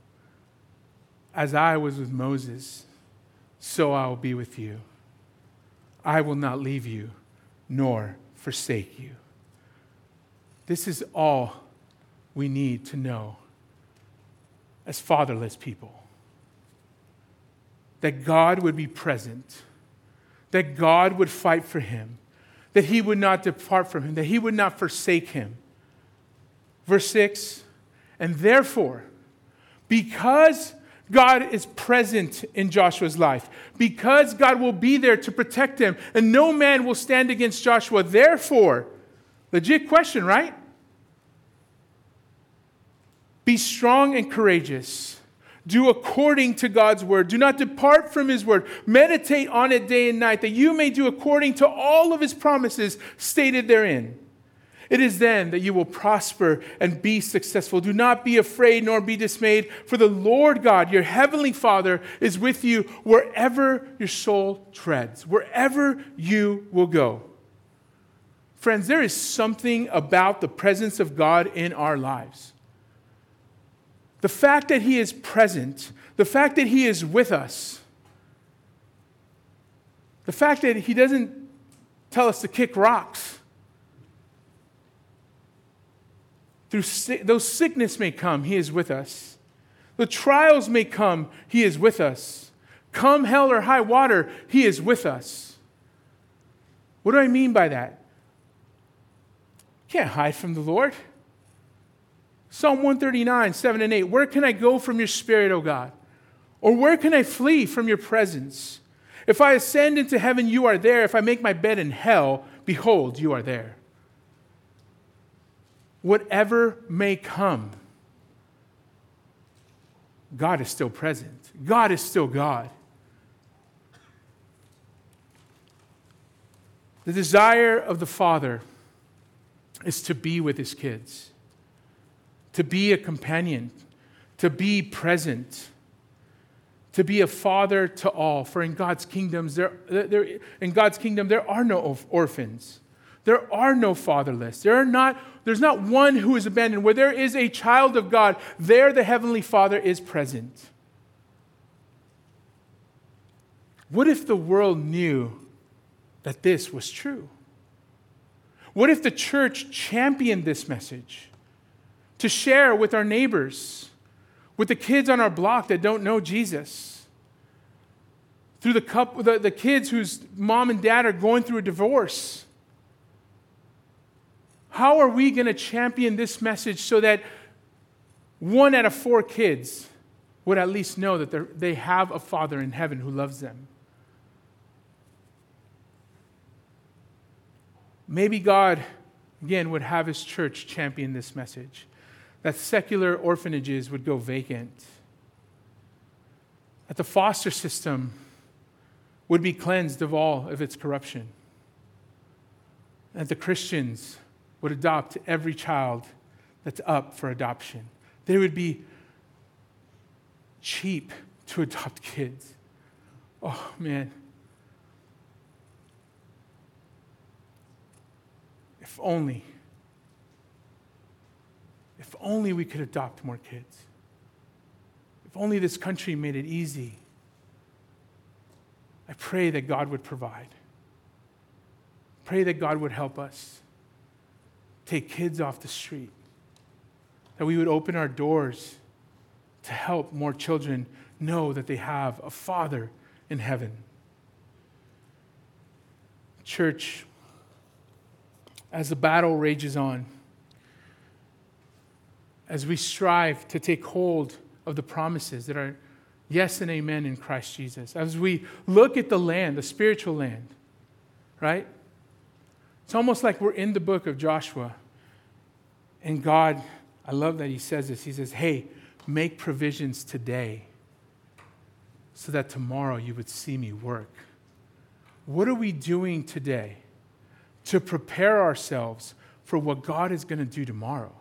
As I was with Moses, so I will be with you. I will not leave you nor forsake you. This is all we need to know as fatherless people. That God would be present. That God would fight for him. That he would not depart from him. That he would not forsake him. Verse six, and therefore, because God is present in Joshua's life, because God will be there to protect him, and no man will stand against Joshua, therefore, legit question, right? Be strong and courageous. Do according to God's word. Do not depart from his word. Meditate on it day and night, that you may do according to all of his promises stated therein. It is then that you will prosper and be successful. Do not be afraid nor be dismayed, for the Lord God, your heavenly Father, is with you wherever your soul treads, wherever you will go. Friends, there is something about the presence of God in our lives. The fact that he is present, the fact that he is with us, the fact that he doesn't tell us to kick rocks. Through si- those sickness may come, he is with us. The trials may come, he is with us. Come hell or high water, he is with us. What do I mean by that? You can't hide from the Lord. Psalm one thirty-nine, seven and eight. Where can I go from your spirit, O God? Or where can I flee from your presence? If I ascend into heaven, you are there. If I make my bed in hell, behold, you are there. Whatever may come, God is still present. God is still God. The desire of the Father is to be with his kids, to be a companion, to be present, to be a father to all. For in God's kingdoms, there, there, in God's kingdom, there are no orphans. There are no fatherless. There are not, there's not one who is abandoned. Where there is a child of God, there the Heavenly Father is present. What if the world knew that this was true? What if the church championed this message to share with our neighbors, with the kids on our block that don't know Jesus, through the, couple, the, the kids whose mom and dad are going through a divorce? How are we going to champion this message so that one out of four kids would at least know that they have a Father in heaven who loves them? Maybe God, again, would have his church champion this message, that secular orphanages would go vacant, that the foster system would be cleansed of all of its corruption, that the Christians would adopt every child that's up for adoption. They would be cheap to adopt kids. Oh, man. If only, if only we could adopt more kids. If only this country made it easy. I pray that God would provide. Pray that God would help us take kids off the street, that we would open our doors to help more children know that they have a Father in heaven. Church, as the battle rages on, as we strive to take hold of the promises that are yes and amen in Christ Jesus, as we look at the land, the spiritual land, right? It's almost like we're in the book of Joshua. And God, I love that he says this. He says, hey, make provisions today so that tomorrow you would see me work? What are we doing today to prepare ourselves for what God is going to do tomorrow?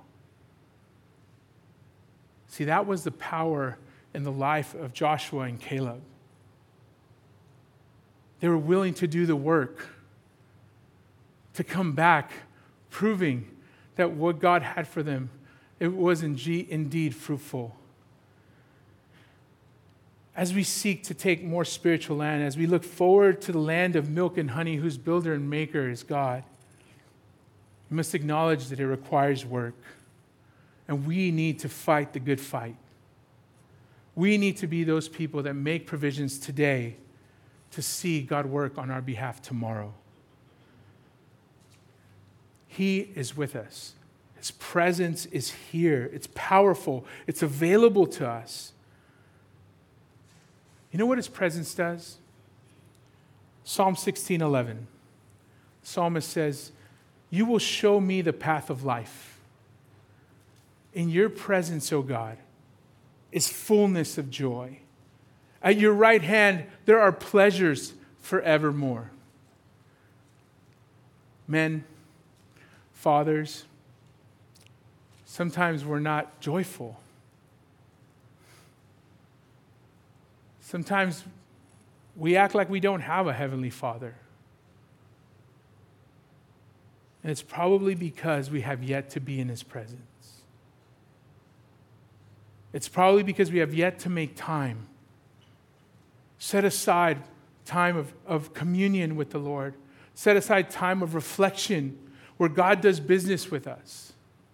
See, that was the power in the life of Joshua and Caleb. They were willing to do the work, to come back, proving that what God had for them, it was indeed fruitful. As we seek to take more spiritual land, as we look forward to the land of milk and honey, whose builder and maker is God, we must acknowledge that it requires work. And we need to fight the good fight. We need to be those people that make provisions today to see God work on our behalf tomorrow. He is with us. His presence is here. It's powerful. It's available to us. You know what His presence does? Psalm sixteen eleven. The psalmist says, "You will show me the path of life. In your presence, O God, is fullness of joy. At your right hand, there are pleasures forevermore." Men, fathers, sometimes we're not joyful. Sometimes we act like we don't have a heavenly Father. And it's probably because we have yet to be in His presence. It's probably because we have yet to make time, set aside time of, of communion with the Lord, set aside time of reflection where God does business with us.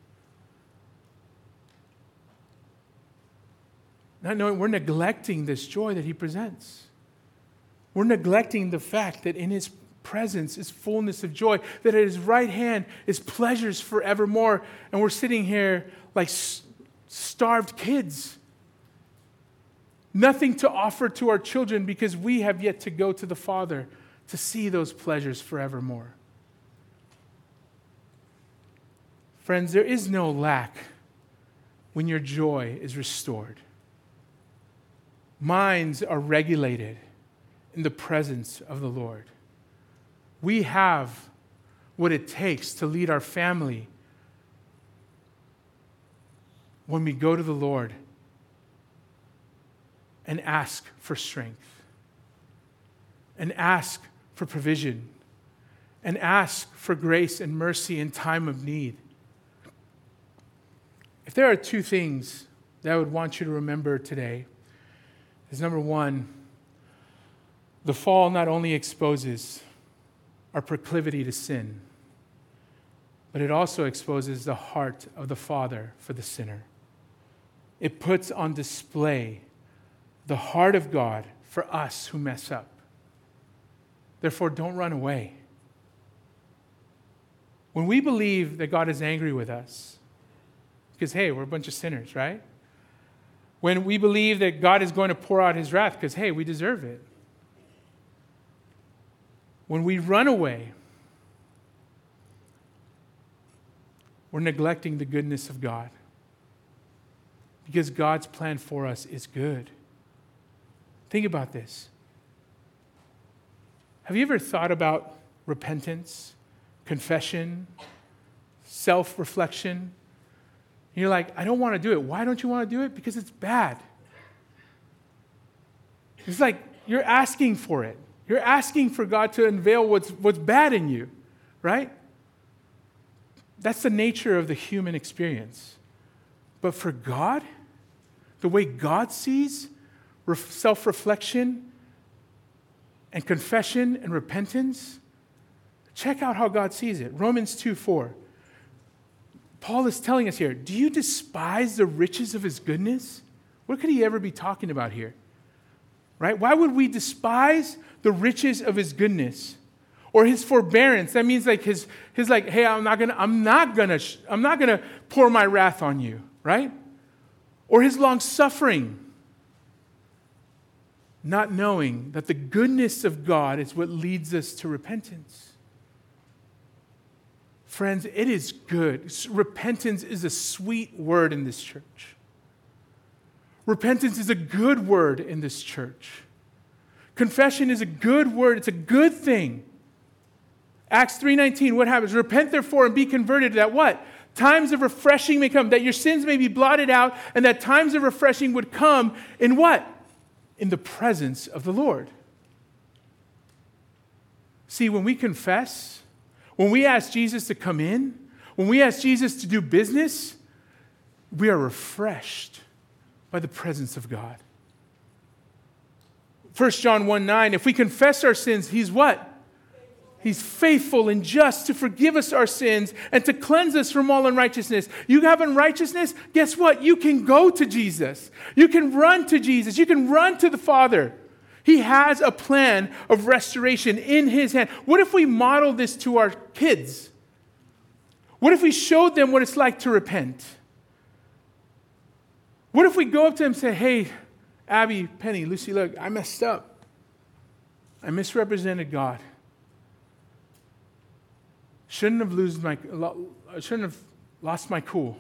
Not knowing we're neglecting this joy that He presents. We're neglecting the fact that in His presence is fullness of joy, that at His right hand is pleasures forevermore, and we're sitting here like starved kids. Nothing to offer to our children because we have yet to go to the Father to see those pleasures forevermore. Friends, there is no lack when your joy is restored. Minds are regulated in the presence of the Lord. We have what it takes to lead our family when we go to the Lord and ask for strength, and ask for provision, and ask for grace and mercy in time of need. If there are two things that I would want you to remember today, is number one, the fall not only exposes our proclivity to sin, but it also exposes the heart of the Father for the sinner. It puts on display the heart of God for us who mess up. Therefore, don't run away. When we believe that God is angry with us, because, hey, we're a bunch of sinners, right? When we believe that God is going to pour out His wrath, because, hey, we deserve it. When we run away, we're neglecting the goodness of God. Because God's plan for us is good. Think about this. Have you ever thought about repentance, confession, self-reflection? You're like, I don't want to do it. Why don't you want to do it? Because it's bad. It's like you're asking for it. You're asking for God to unveil what's, what's bad in you, right? That's the nature of the human experience. But for God, the way God sees self-reflection and confession and repentance, check out how God sees it. Romans two four. Paul is telling us here, do you despise the riches of His goodness? What could he ever be talking about here? Right? Why would we despise the riches of His goodness? Or His forbearance? That means like his, his like, hey, I'm not gonna, I'm not gonna, I'm not gonna pour my wrath on you, right? Or His long suffering. Not knowing that the goodness of God is what leads us to repentance. Friends, it is good. Repentance is a sweet word in this church. Repentance is a good word in this church. Confession is a good word. It's a good thing. Acts three nineteen, what happens? Repent therefore and be converted, that what? Times of refreshing may come, that your sins may be blotted out, and that times of refreshing would come in what? In the presence of the Lord. See, when we confess, when we ask Jesus to come in, when we ask Jesus to do business, we are refreshed by the presence of God. First John one nine, if we confess our sins, He's what? He's faithful and just to forgive us our sins and to cleanse us from all unrighteousness. You have unrighteousness? Guess what? You can go to Jesus. You can run to Jesus. You can run to the Father. He has a plan of restoration in His hand. What if we model this to our kids? What if we showed them what it's like to repent? What if we go up to them and say, hey, Abby, Penny, Lucy, look, I messed up. I misrepresented God. Shouldn't have lose my, I shouldn't have lost my cool.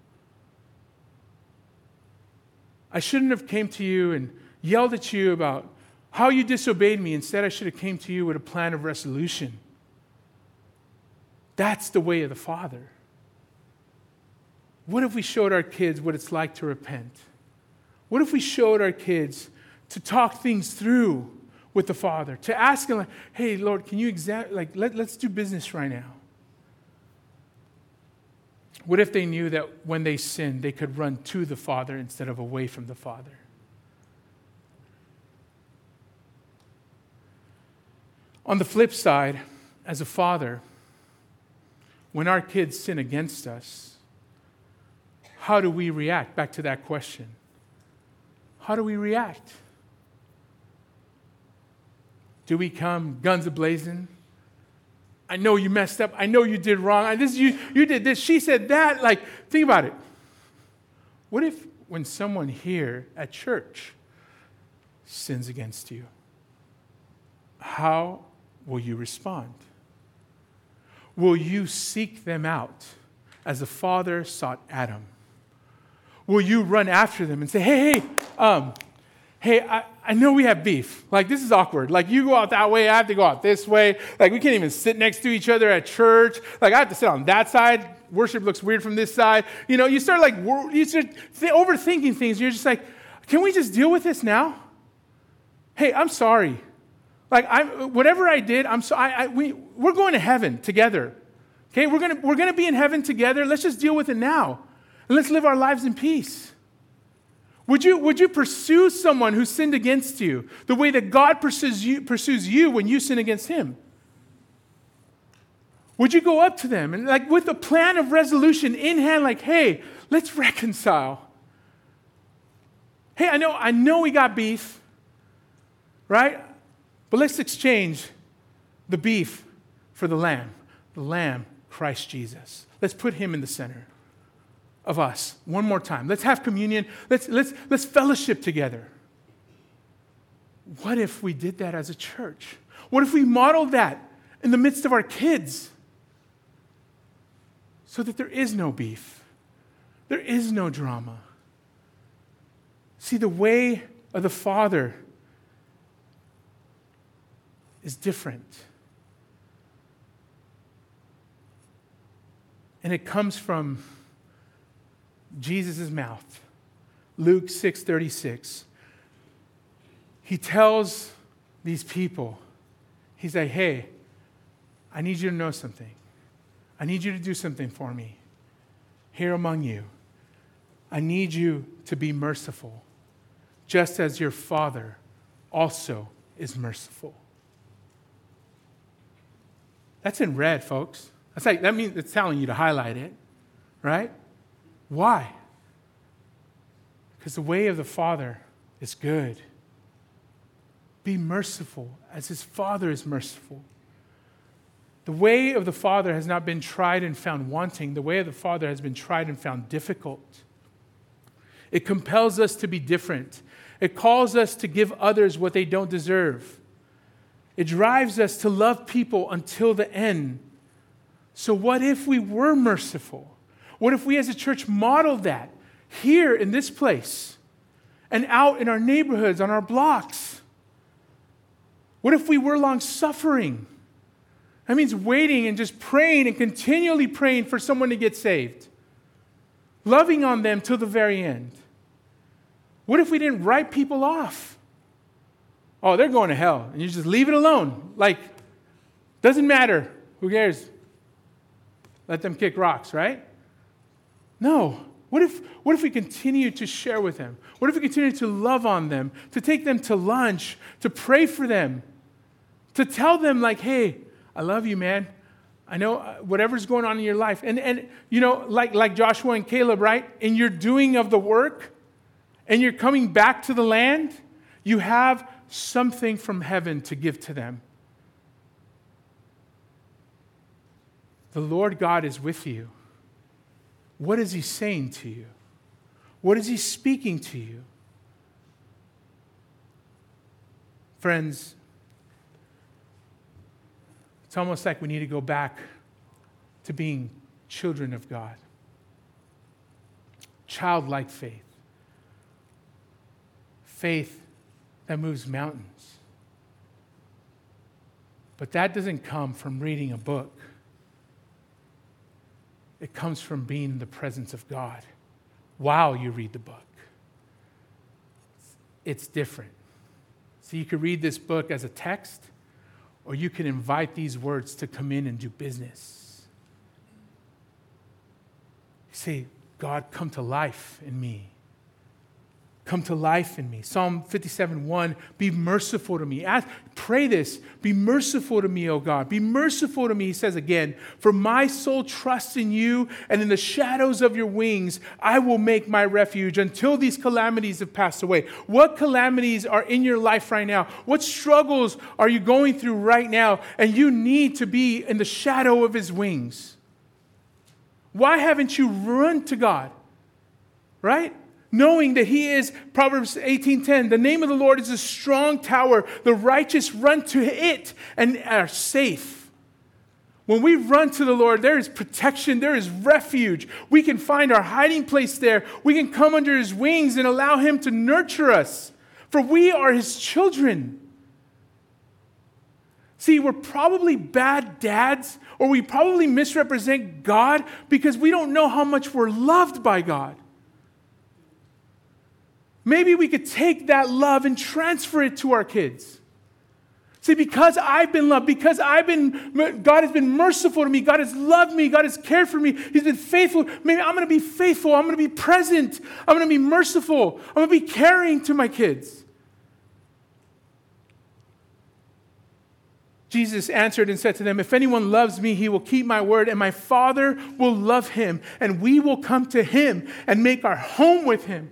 I shouldn't have came to you and yelled at you about how you disobeyed me. Instead, I should have came to you with a plan of resolution. That's the way of the Father. What if we showed our kids what it's like to repent? What if we showed our kids to talk things through with the Father, to ask Him, like, hey, Lord, can you examine, like, let, let's do business right now. What if they knew that when they sinned, they could run to the Father instead of away from the Father? On the flip side, as a father, when our kids sin against us, how do we react? Back to that question. How do we react? Do we come guns a-blazing? I know you messed up. I know you did wrong. I, this, you, you did this. She said that. Like, think about it. What if when someone here at church sins against you, how will you respond? Will you seek them out as the Father sought Adam? Will you run after them and say, hey, hey, um, hey, I, I know we have beef. Like, this is awkward. Like, you go out that way, I have to go out this way. Like, we can't even sit next to each other at church. Like, I have to sit on that side. Worship looks weird from this side. You know, you start, like, you start th- overthinking things. You're just like, can we just deal with this now? Hey, I'm sorry. Like, I, whatever I did, I'm so, I, I, we, we're going to heaven together. Okay, we're going to we're going to be in heaven together. Let's just deal with it now. And let's live our lives in peace. Would you, would you pursue someone who sinned against you the way that God pursues you, pursues you when you sin against Him? Would you go up to them and, like, with a plan of resolution in hand, like, hey, let's reconcile. Hey, I know, I know we got beef, right? But let's exchange the beef for the lamb. The lamb, Christ Jesus. Let's put Him in the center of us one more time. Let's have communion. Let's, let's, let's fellowship together. What if we did that as a church? What if we modeled that in the midst of our kids so that there is no beef? There is no drama. See, the way of the Father is different. And it comes from Jesus' mouth. Luke six thirty-six. He tells these people, he's like, hey, I need you to know something. I need you to do something for me here among you. I need you to be merciful, just as your Father also is merciful. That's in red, folks. That's like, that means it's telling you to highlight it, right? Why? Because the way of the Father is good. Be merciful as His Father is merciful. The way of the Father has not been tried and found wanting. The way of the Father has been tried and found difficult. It compels us to be different. It calls us to give others what they don't deserve. It drives us to love people until the end. So what if we were merciful? What if we as a church modeled that here in this place? and out in our neighborhoods, on our blocks? What if we were long-suffering? That means waiting and just praying and continually praying for someone to get saved. Loving on them till the very end. What if we didn't write people off? Oh, they're going to hell. And you just leave it alone. Like, doesn't matter. Who cares? Let them kick rocks, right? No. What if, what if we continue to share with them? What if we continue to love on them, to take them to lunch, to pray for them, to tell them like, hey, I love you, man. I know whatever's going on in your life. And, and you know, like, like Joshua and Caleb, right? In your doing of the work, and you're coming back to the land, you have something from heaven to give to them. The Lord God is with you. What is He saying to you? What is He speaking to you? Friends, it's almost like we need to go back to being children of God. Childlike faith. Faith that moves mountains. But that doesn't come from reading a book. It comes from being in the presence of God while you read the book. It's different. So you could read this book as a text, or you can invite these words to come in and do business. You say, God, come to life in me. Come to life in me. Psalm fifty-seven one, be merciful to me. Ask, pray this, be merciful to me, O God. Be merciful to me, he says again. For my soul trusts in you, and in the shadows of your wings, I will make my refuge until these calamities have passed away. What calamities are in your life right now? What struggles are you going through right now? And you need to be in the shadow of his wings. Why haven't you run to God? Right? Knowing that he is, Proverbs eighteen ten, the name of the Lord is a strong tower. The righteous run to it and are safe. When we run to the Lord, there is protection, there is refuge. We can find our hiding place there. We can come under his wings and allow him to nurture us. For we are his children. See, we're probably bad dads, or we probably misrepresent God because we don't know how much we're loved by God. Maybe we could take that love and transfer it to our kids. See, because I've been loved, because I've been, God has been merciful to me, God has loved me, God has cared for me, he's been faithful. Maybe I'm going to be faithful, I'm going to be present, I'm going to be merciful, I'm going to be caring to my kids. Jesus answered and said to them, if anyone loves me, he will keep my word, and my Father will love him, and we will come to him and make our home with him.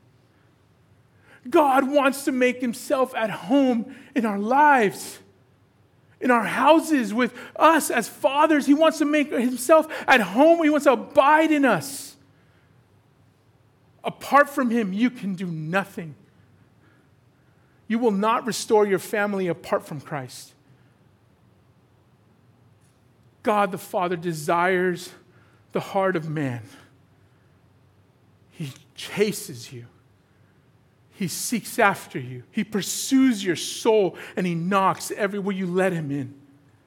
God wants to make himself at home in our lives, in our houses, with us as fathers. He wants to make himself at home. He wants to abide in us. Apart from him, you can do nothing. You will not restore your family apart from Christ. God the Father desires the heart of man. He chases you. He seeks after you. He pursues your soul, and he knocks everywhere you let him in.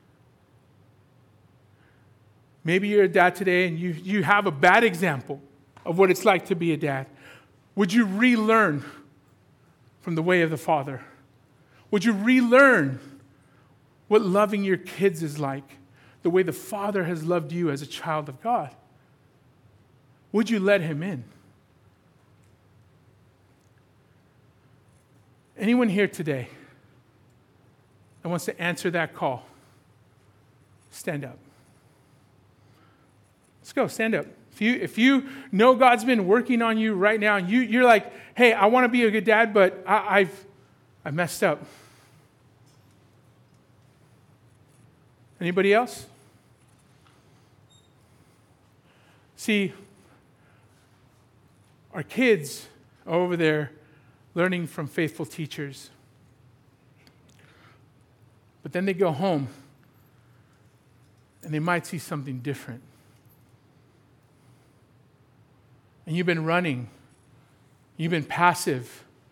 Maybe you're a dad today and you, you have a bad example of what it's like to be a dad. Would you relearn from the way of the Father? Would you relearn what loving your kids is like, the way the Father has loved you as a child of God? Would you let him in? Anyone here today that wants to answer that call, stand up. Let's go, stand up. If you, if you know God's been working on you right now, and you, you're like, hey, I want to be a good dad, but I, I've, I messed up. Anybody else? See, our kids are over there learning from faithful teachers. But then they go home and they might see something different. And you've been running. You've been passive.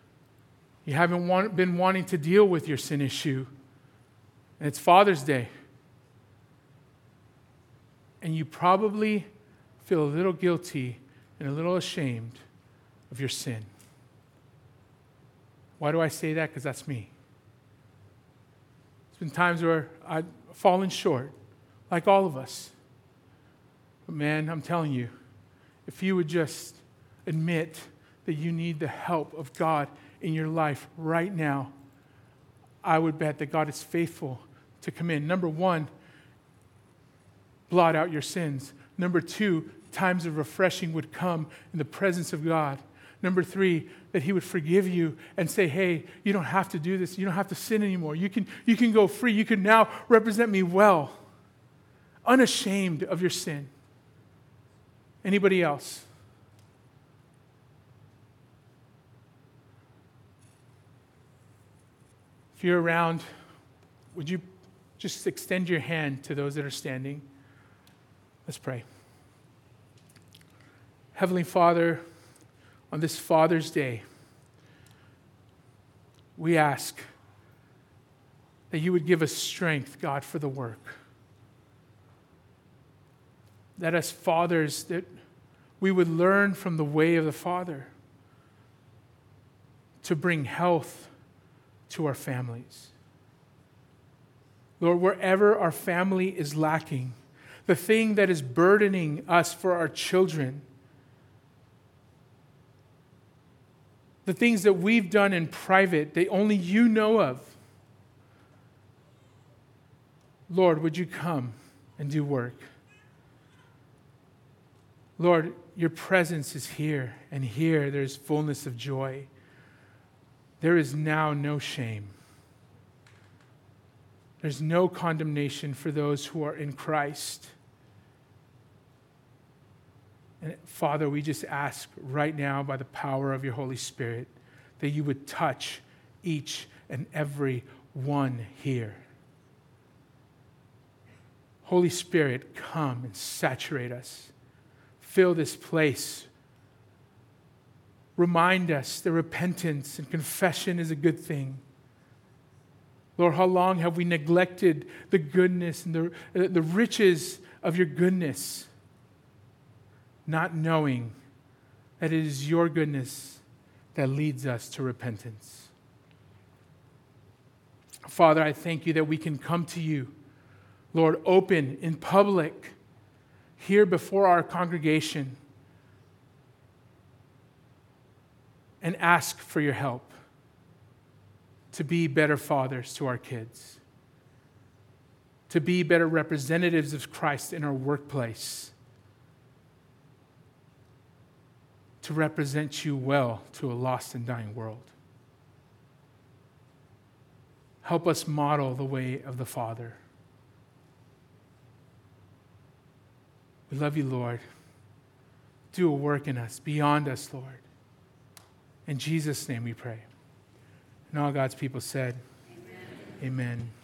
You haven't want, been wanting to deal with your sin issue. And it's Father's Day. And you probably feel a little guilty and a little ashamed of your sin. Why do I say that? Because that's me. There's been times where I've fallen short, like all of us. But man, I'm telling you, if you would just admit that you need the help of God in your life right now, I would bet that God is faithful to come in. Number one, blot out your sins. Number two, times of refreshing would come in the presence of God. Number three, that he would forgive you and say, hey, you don't have to do this. You don't have to sin anymore. You can, you can go free. You can now represent me well, unashamed of your sin. Anybody else? If you're around, would you just extend your hand to those that are standing? Let's pray. Heavenly Father, on this Father's Day, we ask that you would give us strength, God, for the work. That as fathers, that we would learn from the way of the Father to bring health to our families. Lord, wherever our family is lacking, the thing that is burdening us for our children, the things that we've done in private that only you know of, Lord, would you come and do work? Lord, your presence is here, and here there's fullness of joy. There is now no shame. There's no condemnation for those who are in Christ. And Father, we just ask right now by the power of your Holy Spirit that you would touch each and every one here. Holy Spirit, come and saturate us. Fill this place. Remind us that repentance and confession is a good thing. Lord, how long have we neglected the goodness and the, the riches of your goodness, not knowing that it is your goodness that leads us to repentance? Father, I thank you that we can come to you, Lord, open in public, here before our congregation, and ask for your help to be better fathers to our kids, to be better representatives of Christ in our workplace, to represent you well to a lost and dying world. Help us model the way of the Father. We love you, Lord. Do a work in us, beyond us, Lord. In Jesus' name we pray. And all God's people said, Amen. Amen.